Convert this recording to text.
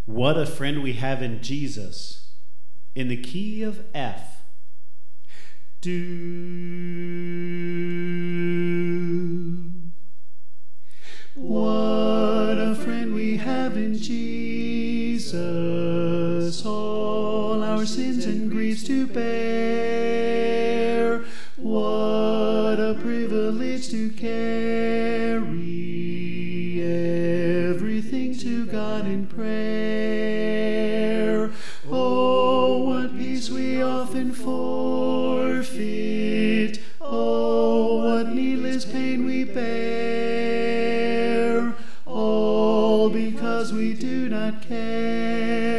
What a friend we have in Jesus, in the key of F. Do. What a friend we have in Jesus, all our sins and griefs to bear. What a privilege to carry everything to God in prayer. Oh, what peace we often forfeit. Oh, what needless pain we bear. All because we do not care